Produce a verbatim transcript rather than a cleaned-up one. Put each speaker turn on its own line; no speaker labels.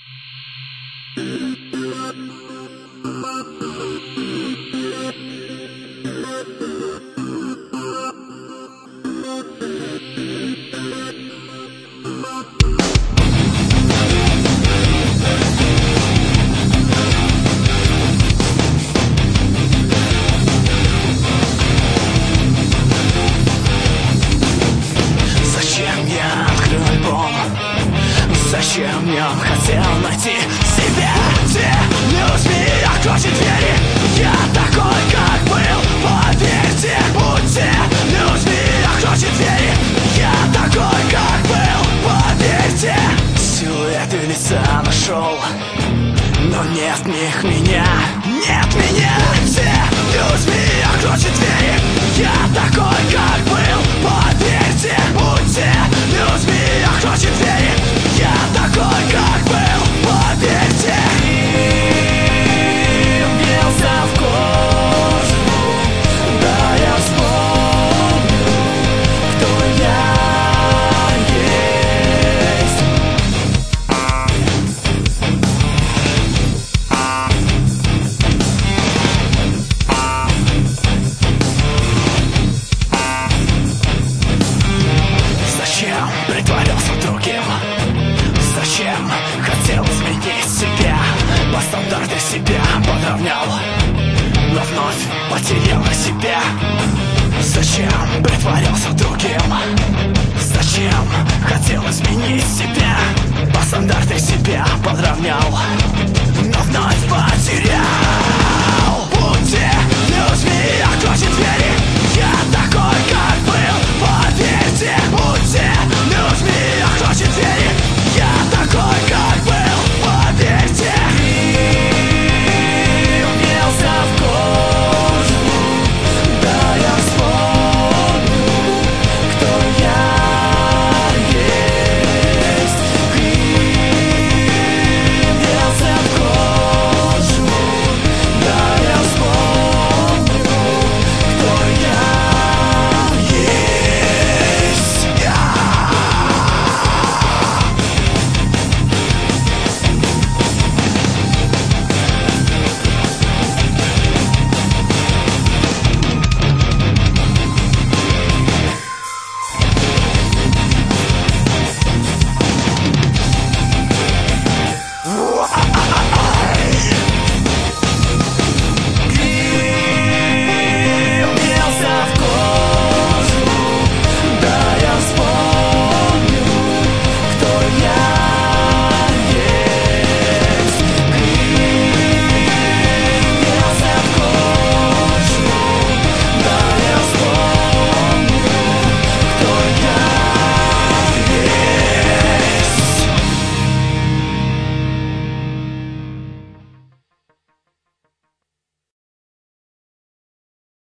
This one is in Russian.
Зачем в нем хотел найти себя? Те людьми окружит двери. Я такой, как был, поверьте. Будьте людьми окружит двери. Я такой, как был, поверьте. Силуэты лица нашел, но нет в них меня. Нет меня. Те людьми окружит двери. Я такой, как был, поверьте. Будьте людьми окружит двери. Я такой, как был, поверьте. И вбился в кожу, да я вспомню, кто я есть. Зачем притворялся другим? Зачем хотел изменить себя? По стандарты себя подровнял, но вновь потерял себя. Зачем притворялся другим? Зачем хотел изменить себя? По стандарты себя подровнял, но вновь потерял. Будьте людьми окружит двери.